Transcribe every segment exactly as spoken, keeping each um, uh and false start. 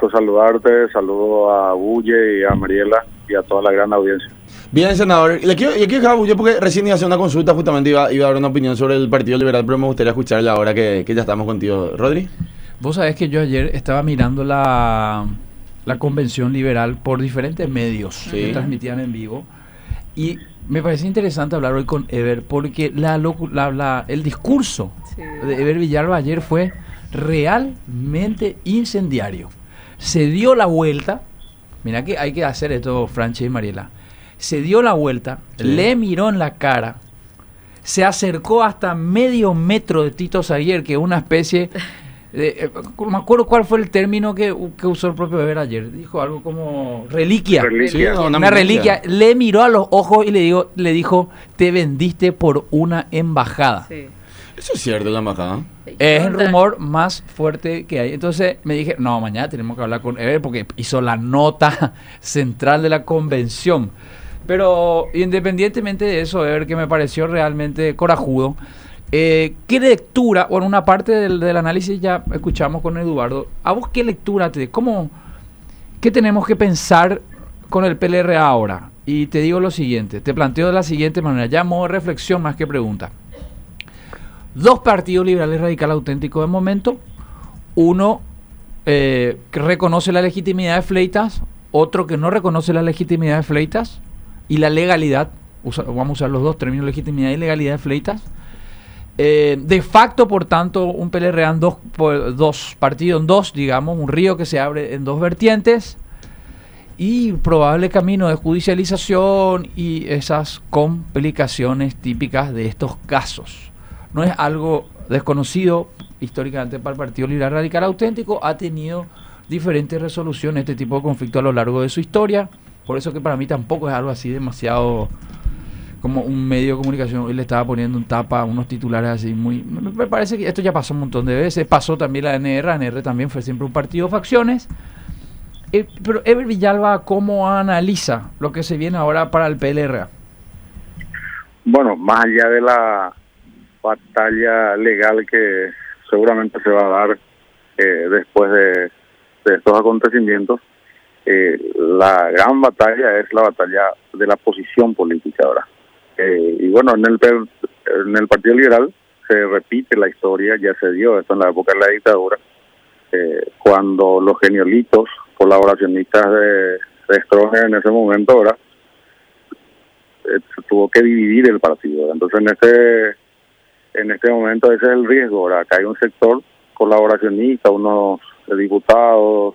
gusto saludarte, saludo a Bulle y a Mariela y a toda la gran audiencia. Bien, senador, le quiero, le quiero dejar a Bulle porque recién iba a hacer una consulta, justamente iba, iba a dar una opinión sobre el Partido Liberal, pero me gustaría escucharle ahora que, que ya estamos contigo. Rodri. Vos sabés que yo ayer estaba mirando la, la convención liberal por diferentes medios sí. que transmitían en vivo y me parece interesante hablar hoy con Ever porque la, la, la, el discurso sí. de Ever Villalba ayer fue realmente incendiario. Se dio la vuelta, mira que hay que hacer esto, Franchi y Mariela, se dio la vuelta, sí. le miró en la cara, se acercó hasta medio metro de Tito Saguier, que es una especie... Eh, no me acuerdo cuál fue el término que, que usó el propio Ever ayer. Dijo algo como reliquia. reliquia. Sí, una, una reliquia. Le miró a los ojos y le dijo, le dijo, te vendiste por una embajada. Sí. Eso es cierto, la embajada. Es el rumor más fuerte que hay. Entonces me dije, no, mañana tenemos que hablar con Ever porque hizo la nota central de la convención. Pero independientemente de eso, Ever, que me pareció realmente corajudo. Eh, ¿Qué lectura? Bueno, una parte del, del análisis ya escuchamos con Eduardo. ¿A vos qué lectura te... ¿Cómo, qué tenemos que pensar con el P L R A ahora? Y te digo lo siguiente, te planteo de la siguiente manera, ya modo reflexión más que pregunta. Dos partidos liberales radical auténticos de momento, uno eh, que reconoce la legitimidad de Fleitas, otro que no reconoce la legitimidad de Fleitas y la legalidad, usa, vamos a usar los dos términos, legitimidad y legalidad de Fleitas. Eh, de facto, por tanto, un P L R A en dos, dos partidos en dos, digamos, un río que se abre en dos vertientes y probable camino de judicialización y esas complicaciones típicas de estos casos. No es algo desconocido históricamente para el Partido Liberal Radical Auténtico, ha tenido diferentes resoluciones este tipo de conflicto a lo largo de su historia, por eso que para mí tampoco es algo así demasiado... como un medio de comunicación, hoy le estaba poniendo un tapa, unos titulares así muy... Me parece que esto ya pasó un montón de veces, pasó también la A N R, A N R también fue siempre un partido de facciones, eh, pero Ever Villalba, ¿cómo analiza lo que se viene ahora para el P L R A? Bueno, más allá de la batalla legal que seguramente se va a dar eh, después de, de estos acontecimientos, eh, la gran batalla es la batalla de la posición política ahora. Eh, y bueno, en el en el Partido Liberal se repite la historia, ya se dio esto en la época de la dictadura, eh, cuando los geniolitos colaboracionistas de, de Stroessner en ese momento ahora eh, se tuvo que dividir el partido. Entonces en este en este momento ese es el riesgo. Ahora acá hay un sector colaboracionista, unos diputados,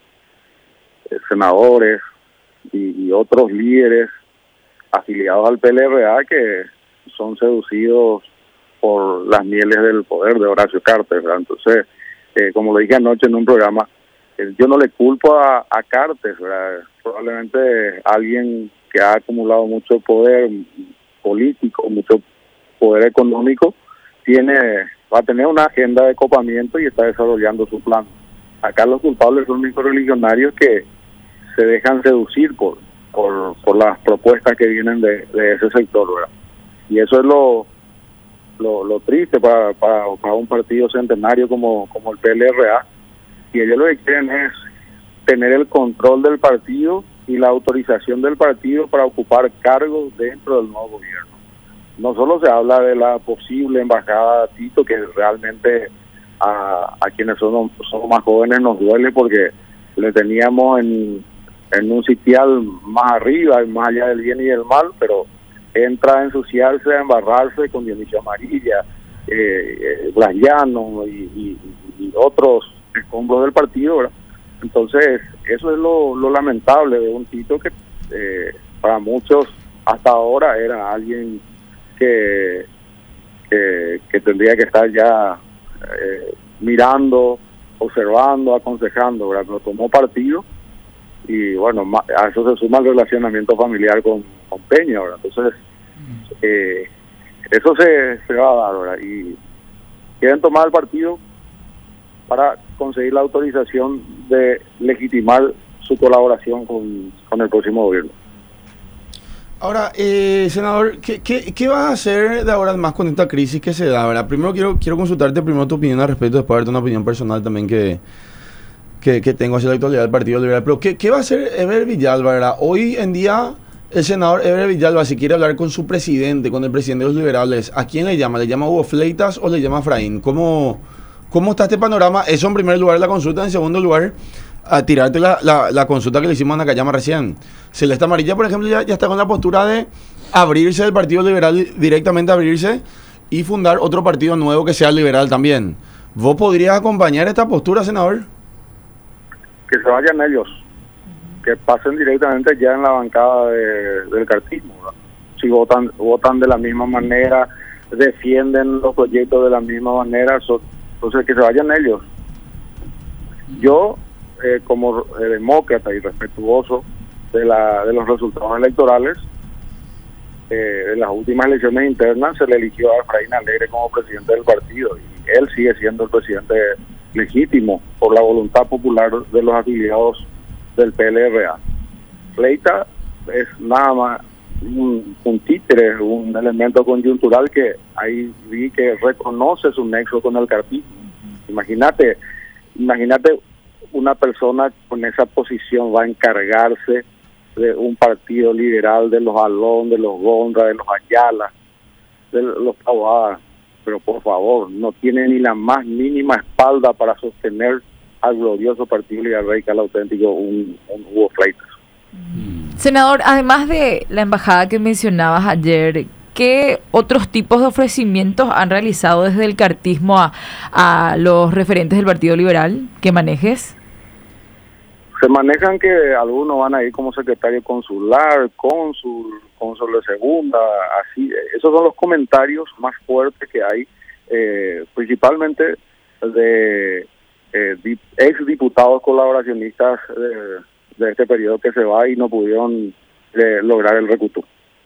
eh, senadores y, y otros líderes afiliados al P L R A que son seducidos por las mieles del poder de Horacio Cartes, ¿verdad? Entonces, eh, como lo dije anoche en un programa, eh, yo no le culpo a, a Cartes, ¿verdad? Probablemente alguien que ha acumulado mucho poder político, mucho poder económico, tiene va a tener una agenda de copamiento y está desarrollando su plan. Acá los culpables son microreligionarios que se dejan seducir por Por, por las propuestas que vienen de, de ese sector, ¿verdad? Y eso es lo lo, lo triste para, para para un partido centenario como como el P L R A, y ellos lo que quieren es tener el control del partido y la autorización del partido para ocupar cargos dentro del nuevo gobierno. No solo se habla de la posible embajada de Tito, que realmente a, a quienes son, son más jóvenes nos duele porque le teníamos en en un sitial más arriba, más allá del bien y del mal, pero entra a ensuciarse, a embarrarse con Dionisio Amarilla, eh, eh, Blas Llano y, y, y otros escombros del partido, ¿verdad? Entonces, eso es lo, lo lamentable de un Tito que eh, para muchos hasta ahora era alguien que, que, que tendría que estar ya eh, mirando, observando, aconsejando, ¿verdad? Pero tomó partido. Y bueno, a eso se suma el relacionamiento familiar con, con Peña, ¿verdad? Entonces, eh, eso se, se va a dar, ¿verdad? Y quieren tomar el partido para conseguir la autorización de legitimar su colaboración con, con el próximo gobierno. Ahora, eh, senador, ¿qué, qué, ¿qué vas a hacer de ahora más con esta crisis que se da, verdad? Primero quiero quiero consultarte primero tu opinión al respecto, después darte una opinión personal también que... que, que tengo hacia la actualidad del Partido Liberal. Pero ¿qué, qué va a hacer Eber Villalba, verdad? Hoy en día, el senador Eber Villalba, si quiere hablar con su presidente, con el presidente de los liberales, ¿a quién le llama? ¿Le llama a Hugo Fleitas o le llama a Efraín? ¿Cómo, cómo está este panorama? Eso en primer lugar la consulta. En segundo lugar, a tirarte la, la, la consulta que le hicimos a Nakayama recién. Celeste Amarilla, por ejemplo, ya, ya está con la postura de abrirse del Partido Liberal, directamente abrirse y fundar otro partido nuevo que sea liberal también. ¿Vos podrías acompañar esta postura, senador? Que se vayan ellos, que pasen directamente ya en la bancada de, del cartismo, ¿verdad? Si votan votan de la misma manera, defienden los proyectos de la misma manera, so, entonces que se vayan ellos. Yo, eh, como eh, demócrata y respetuoso de la de los resultados electorales, eh, en las últimas elecciones internas se le eligió a Efraín Alegre como presidente del partido y él sigue siendo el presidente legítimo por la voluntad popular de los afiliados del P L R A. Fleita es nada más un, un títere, un elemento coyuntural que ahí vi que reconoce su nexo con el cartismo. Imagínate, imagínate una persona con esa posición va a encargarse de un partido liberal de los Alón, de los Gondra, de los Ayala, de los Taboada. Pero por favor, no tiene ni la más mínima espalda para sostener al glorioso Partido Liberal Radical Auténtico, un, un Hugo Fleitas. Senador, además de la embajada que mencionabas ayer, ¿qué otros tipos de ofrecimientos han realizado desde el cartismo a, a los referentes del Partido Liberal que manejes? Se manejan que algunos van a ir como secretario consular, cónsul, cónsul de segunda, así. Esos son los comentarios más fuertes que hay, eh, principalmente de eh, di, ex diputados colaboracionistas de, de este periodo que se va y no pudieron eh, lograr el recutú.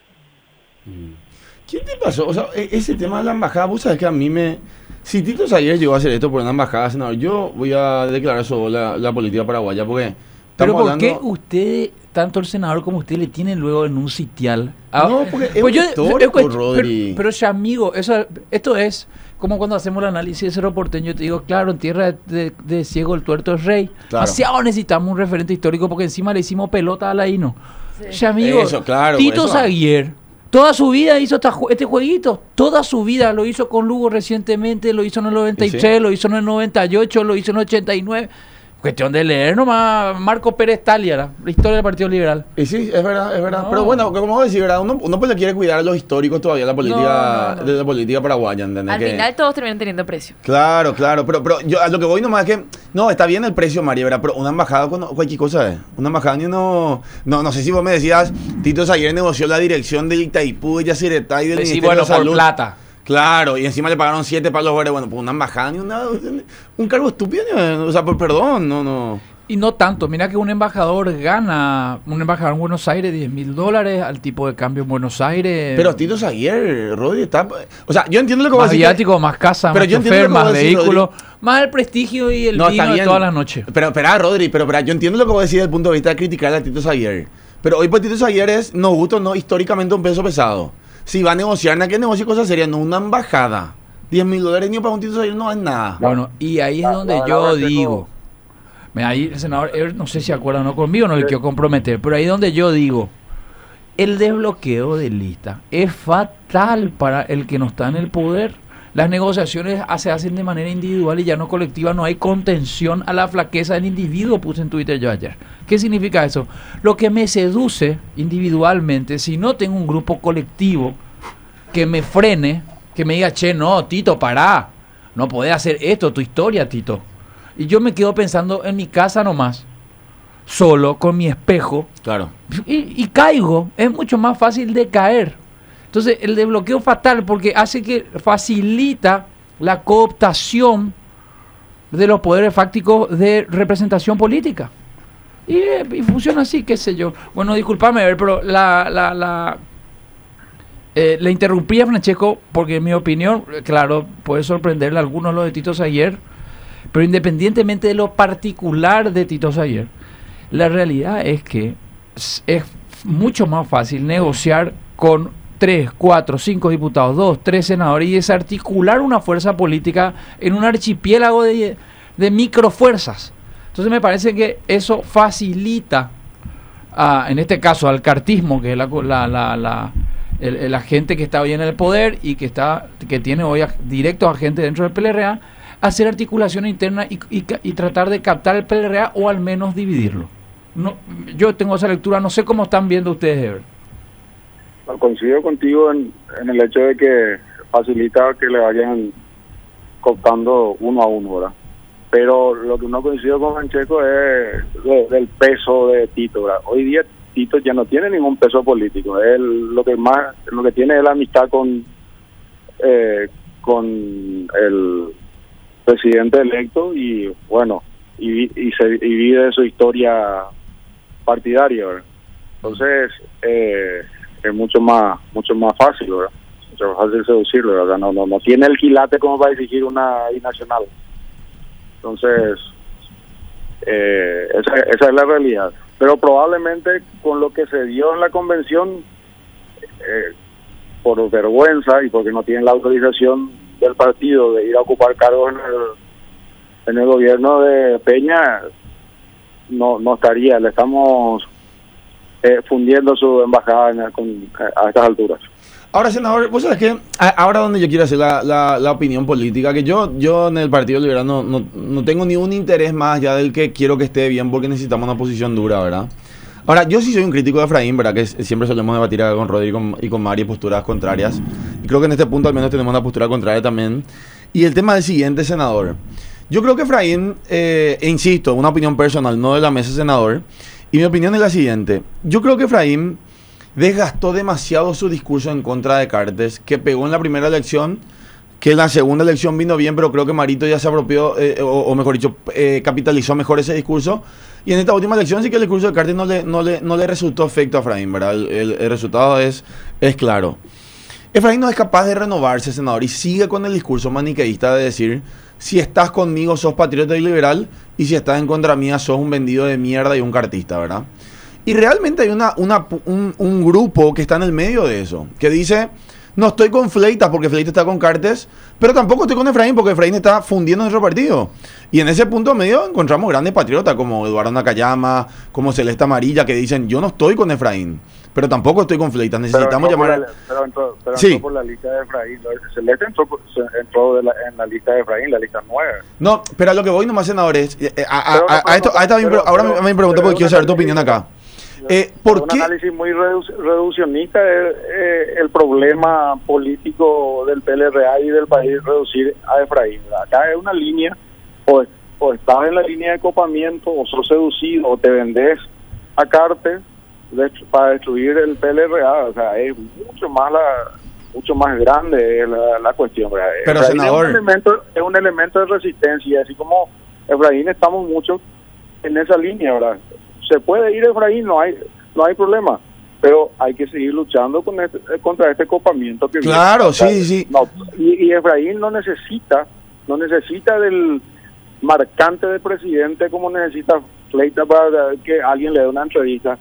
¿Quién te pasó? O sea, ese tema de la embajada, vos sabés que a mí me... Si Tito Saguier llegó a hacer esto por una embajada, senador, yo voy a declarar sobre la, la política paraguaya, porque... Pero ¿por hablando... qué usted, tanto el senador como usted, le tiene luego en un sitial? Ah, no, porque es pues yo, histórico, pero, Rodri. Pero, pero amigo, eso, esto es como cuando hacemos el análisis de Cerro Porteño. Te digo, claro, en tierra de, de, de ciego el tuerto es rey. Claro. Demasiado necesitamos un referente histórico porque encima le hicimos pelota a Laíno. Sí. Amigo, eso, claro, Tito Saguier... Toda su vida hizo esta, este jueguito, toda su vida lo hizo con Lugo recientemente, lo hizo en el noventa y tres, sí. Lo hizo en el noventa y ocho, lo hizo en el ochenta y nueve. Cuestión de leer nomás Marco Pérez Talia, la historia del Partido Liberal. Y sí, es verdad, es verdad. No. Pero bueno, como vos decís, ¿verdad? Uno, uno pues le quiere cuidar a los históricos todavía la política, no, no, no. de la política paraguaya, ¿entendés? Al que... final todos terminan teniendo precio. Claro, claro, pero, pero yo a lo que voy nomás es que, no, está bien el precio, María, ¿verdad? Pero una embajada, cualquier cosa es. Una embajada ni no, no, no sé si vos me decías, Tito Saguier negoció la dirección del Itaipú, de Yacyretá y del sí, Ministerio bueno, de Salud. Por plata. Claro, y encima le pagaron siete palos verdes. Bueno, pues una embajada ni una, un cargo estúpido, o sea, por perdón, no, no. Y no tanto, mira que un embajador gana, un embajador en Buenos Aires, diez mil dólares al tipo de cambio en Buenos Aires. Pero Tito Saguier, Rodri, está... O sea, yo entiendo lo que vos decís. Más viático, más casa, más chofer, más vehículo, más el prestigio y el no, vino de todas las noches. Pero espera, Rodri, pero espera, yo entiendo lo que vos decís desde el punto de vista de criticar a Tito Saguier. Pero hoy pues Tito Saguier es, no gusto, no, históricamente un peso pesado. Si va a negociar, ¿na qué negocio cosas serias? No una embajada. diez mil dólares ni para un Tito Saguier no es nada. Bueno, y ahí es donde no, yo no, digo... Ahí el senador, él, no sé si acuerda o no conmigo, no le quiero comprometer, pero ahí donde yo digo, el desbloqueo de lista es fatal para el que no está en el poder. Las negociaciones se hacen de manera individual y ya no colectiva, no hay contención a la flaqueza del individuo, puse en Twitter yo ayer. ¿Qué significa eso? Lo que me seduce individualmente, si no tengo un grupo colectivo que me frene, que me diga, che, no, Tito, pará, no podés hacer esto, tu historia, Tito. Y yo me quedo pensando en mi casa nomás, solo, con mi espejo. Claro. Y, y caigo. Es mucho más fácil de caer. Entonces, el desbloqueo fatal porque hace que facilita la cooptación de los poderes fácticos de representación política. Y, y funciona así, qué sé yo. Bueno, discúlpame, pero la... la, la Eh, le interrumpí a Francesco porque en mi opinión, claro, puede sorprenderle a algunos lo de Tito Saguier, pero independientemente de lo particular de Tito Saguier, la realidad es que es mucho más fácil negociar con tres, cuatro, cinco diputados, dos, tres senadores y desarticular una fuerza política en un archipiélago de, de microfuerzas. Entonces me parece que eso facilita, a, en este caso, al cartismo, que es la, la, la, la, el, la gente que está hoy en el poder y que está que tiene hoy a, directos agentes dentro del P L R A, hacer articulación interna y, y, y tratar de captar el P L R A o al menos dividirlo. No, yo tengo esa lectura, no sé cómo están viendo ustedes, Ever. Coincido contigo en, en el hecho de que facilita que le vayan cooptando uno a uno, ¿verdad? Pero lo que no coincido con Francesco es de, del peso de Tito, ¿verdad? Hoy día Tito ya no tiene ningún peso político. Él lo que más, lo que tiene es la amistad con eh, con el presidente electo y bueno y, y se y vive su historia partidaria, ¿verdad? Entonces eh, es mucho más mucho más fácil, ¿verdad? Mucho más fácil seducirlo, ¿verdad? No, no, no tiene el quilate como para exigir una binacional. Entonces, eh, esa, esa es la realidad. Pero probablemente con lo que se dio en la convención, eh, por vergüenza y porque no tienen la autorización del partido de ir a ocupar cargos en el, en el gobierno de Peña, no no estaría. Le estamos eh, fundiendo su embajada en el, con, a estas alturas. Ahora, senador, vos sabés que ahora donde yo quiero hacer la, la, la opinión política, que yo yo en el Partido Liberal no, no, no tengo ni un interés más allá del que quiero que esté bien porque necesitamos una posición dura, ¿verdad? Ahora, yo sí soy un crítico de Efraín, ¿verdad? Que siempre solemos debatir acá con Rodrigo y con, y con Mari posturas contrarias. Y creo que en este punto al menos tenemos una postura contraria también. Y el tema del siguiente, senador. Yo creo que Efraín, eh, e insisto, una opinión personal, no de la mesa, senador. Y mi opinión es la siguiente. Yo creo que Efraín desgastó demasiado su discurso en contra de Cartes, que pegó en la primera elección, que en la segunda elección vino bien, pero creo que Marito ya se apropió, eh, o, o mejor dicho, eh, capitalizó mejor ese discurso. Y en esta última elección sí que el discurso de Cartes no le, no le, no le resultó efecto a Efraín, ¿verdad? El, el, el resultado es, es claro. Efraín no es capaz de renovarse, senador, y sigue con el discurso maniqueísta de decir, si estás conmigo sos patriota y liberal, y si estás en contra mía sos un vendido de mierda y un cartista, ¿verdad? Y realmente hay una, una, un, un grupo que está en el medio de eso, que dice, no estoy con Fleitas porque Fleitas está con Cartes, pero tampoco estoy con Efraín porque Efraín está fundiendo nuestro partido. Y en ese punto medio encontramos grandes patriotas como Eduardo Nakayama, como Celeste Amarilla, que dicen, yo no estoy con Efraín, pero tampoco estoy con Fleitas, necesitamos pero llamar... La, pero entró, pero sí. entró por la lista de Efraín, Celeste entró, entró de la, en la lista de Efraín, la lista nueve. No, pero a lo que voy nomás, senadores, eh, a, a, a, a, a esto, a esta pero, ahora pero, me, me pregunto porque quiero saber tu opinión acá. Eh, ¿por un qué? análisis muy redu reduccionista es eh, el problema político del P L R A y del país reducir a Efraín. Acá es una línea, o, o estás en la línea de copamiento, o sos seducido, o te vendés a Cartes de, para destruir el P L R A. O sea, es mucho más la, mucho más grande la, la cuestión, ¿verdad? Pero Efraín senador, es un elemento, es un elemento de resistencia, así como Efraín estamos mucho en esa línea, ¿verdad? Se puede ir Efraín, no hay no hay problema, pero hay que seguir luchando con este, contra este copamiento que claro, viene. sí, sí. No, y, y Efraín no necesita, no necesita del marcante de presidente como necesita Fleitas para que alguien le dé una entrevista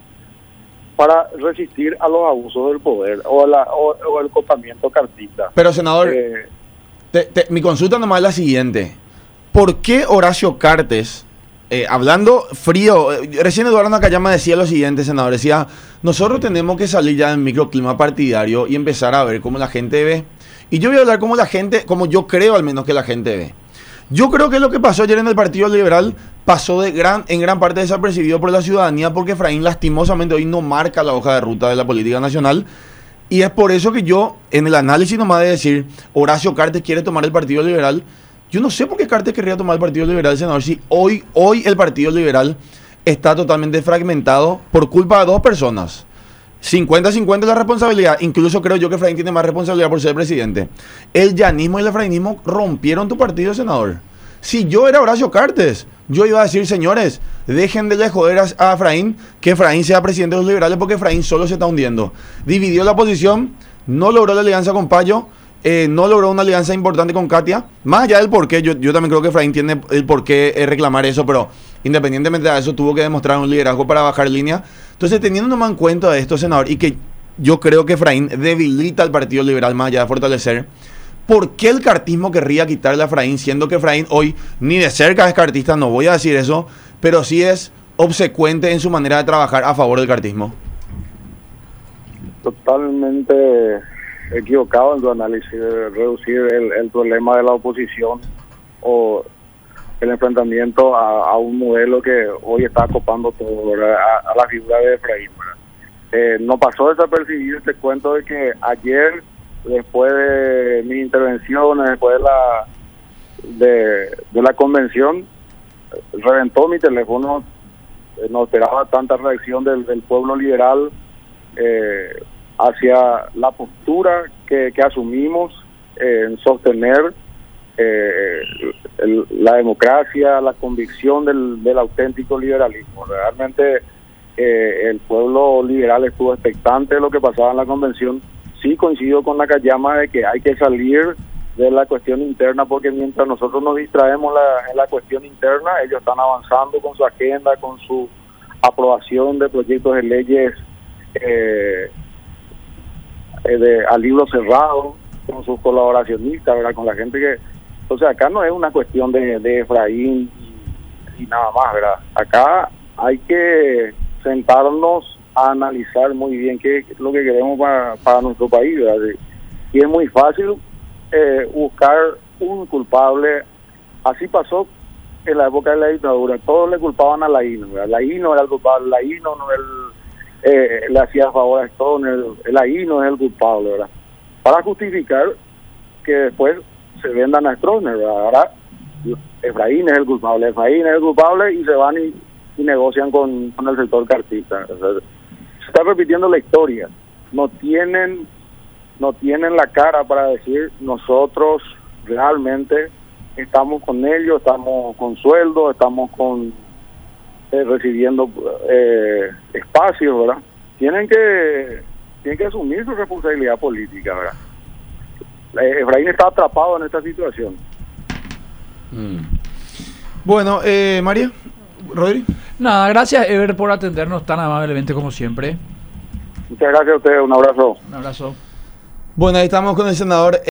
para resistir a los abusos del poder o, la, o, o el copamiento cartista. Pero senador, eh, te, te, mi consulta nomás es la siguiente. ¿Por qué Horacio Cartes, Eh, hablando frío, eh, recién Eduardo Nakayama decía lo siguiente, senador, decía, nosotros tenemos que salir ya del microclima partidario y empezar a ver cómo la gente ve. Y yo voy a hablar como la gente, como yo creo al menos que la gente ve. Yo creo que lo que pasó ayer en el Partido Liberal pasó de gran, en gran parte desapercibido por la ciudadanía porque Efraín lastimosamente hoy no marca la hoja de ruta de la política nacional. Y es por eso que yo, en el análisis nomás de decir, Horacio Cartes quiere tomar el Partido Liberal, yo no sé por qué Cartes querría tomar el Partido Liberal, senador, si hoy, hoy el Partido Liberal está totalmente fragmentado por culpa de dos personas. cincuenta cincuenta la responsabilidad, incluso creo yo que Efraín tiene más responsabilidad por ser presidente. El llanismo y el efrainismo rompieron tu partido, senador. Si yo era Horacio Cartes, yo iba a decir, señores, dejen de joder a, a Efraín, que Efraín sea presidente de los liberales porque Efraín solo se está hundiendo. Dividió la oposición, no logró la alianza con Payo, Eh, no logró una alianza importante con Katia, más allá del porqué, yo, yo también creo que Efraín tiene el porqué eh, reclamar eso, pero independientemente de eso tuvo que demostrar un liderazgo para bajar línea. Entonces, teniendo nomás en cuenta de esto, senador, y que yo creo que Efraín debilita al Partido Liberal más allá de fortalecer, ¿por qué el cartismo querría quitarle a Efraín, siendo que Efraín hoy ni de cerca es cartista, no voy a decir eso, pero sí es obsecuente en su manera de trabajar a favor del cartismo. Totalmente equivocado en tu análisis de reducir el, el problema de la oposición o el enfrentamiento a, a un modelo que hoy está copando todo, a, a la figura de Efraín. Eh, no pasó desapercibido este cuento de que ayer, después de mis intervenciones, después de la de, de la convención, reventó mi teléfono. Eh, no esperaba tanta reacción del, del pueblo liberal eh, hacia la postura que, que asumimos eh, en sostener eh, el, la democracia, la convicción del, del auténtico liberalismo. Realmente eh, el pueblo liberal estuvo expectante de lo que pasaba en la convención. Sí coincido con Nakayama de que hay que salir de la cuestión interna, porque mientras nosotros nos distraemos la, en la cuestión interna, ellos están avanzando con su agenda, con su aprobación de proyectos de leyes eh, de, a libro cerrado, con sus colaboracionistas, ¿verdad? Con la gente que... Entonces acá no es una cuestión de, de Efraín y, y nada más, ¿verdad? Acá hay que sentarnos a analizar muy bien qué es lo que queremos para, para nuestro país, ¿verdad? Y es muy fácil eh, buscar un culpable. Así pasó en la época de la dictadura, todos le culpaban a Laíno, ¿verdad? Laíno era el culpable, Laíno no el, eh, le hacía favor a Stoner, el Laíno es el culpable, ¿verdad? Para justificar que después se vendan a Stroessner, ¿verdad? Ahora Efraín es el culpable, Efraín es el culpable y se van y, y negocian con, con el sector cartista. O sea, se está repitiendo la historia. No tienen, no tienen la cara para decir nosotros realmente estamos con ellos, estamos con sueldo, estamos con eh, recibiendo eh, espacios, ¿verdad? Tienen que tienen que asumir su responsabilidad política, ¿verdad? Efraín está atrapado en esta situación. Mm. Bueno, eh, María, Rodri. Nada, gracias Ever por atendernos tan amablemente como siempre. Muchas gracias a ustedes, un abrazo. Un abrazo. Bueno, ahí estamos con el senador